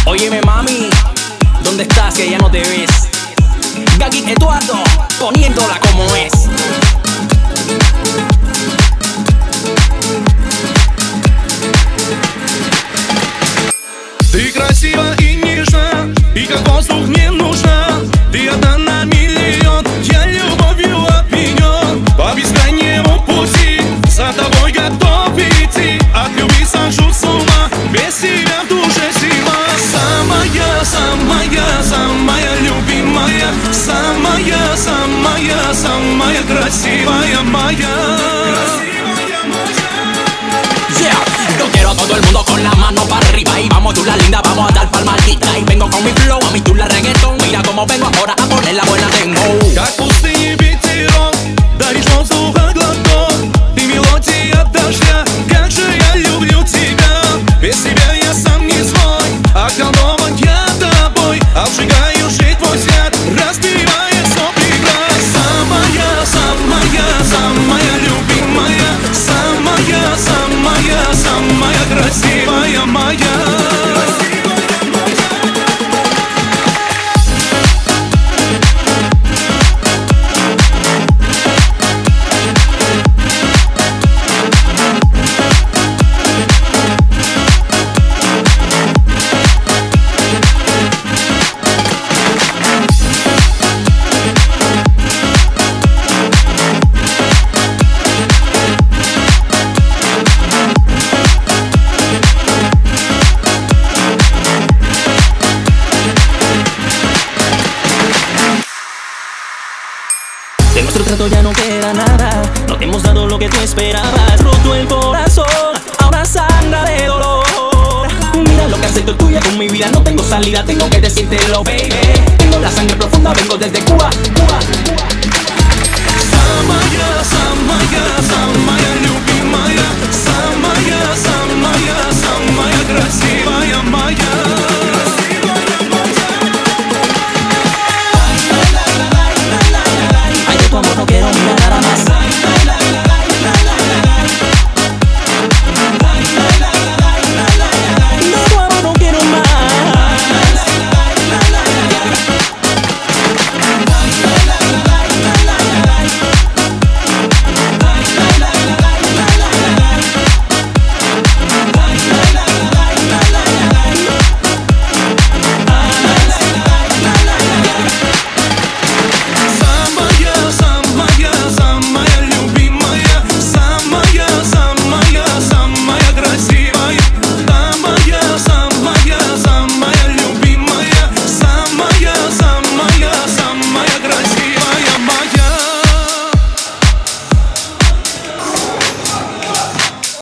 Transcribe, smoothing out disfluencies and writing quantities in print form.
Óyeme mami, ¿dónde estás que ya no te ves? Gaki Eduardo, poniéndola como es. Ты красива и нежна, и как воздух мне нужна. Ты одна на миллион, я любовью опьянен. По бескрайнему пути за тобой готов идти. От любви схожу с ума, без тебя в душе зима. Самая, самая, самая любимая, самая, самая, самая красивая моя. Yo quiero todo el mundo con la mano para arriba. Y vamos chula linda, vamos a dar palmadita. Y vengo con mi flow, a mi chula reggaetón. Mira cómo vengo ahora a poner la buena tengo. Как пустыни ветерок, даришь воздуха глоток. Ты мелодия дождя, как же я люблю тебя. Без тебя я сам не свой, околдован я тобой. Обжигаю жить твой взгляд, разбивая сопли глаз. Самая, самая, самая любимая, самая, самая, самая красивая моя. De nuestro trato ya no queda nada. No te hemos dado lo que tú esperabas. Roto el corazón, ahora sangra de dolor. Mira lo que acepto tuya con mi vida. No tengo salida, tengo que decírtelo, baby. Tengo la sangre profunda, vengo desde Cuba, Cuba, Cuba. Самая, самая, самая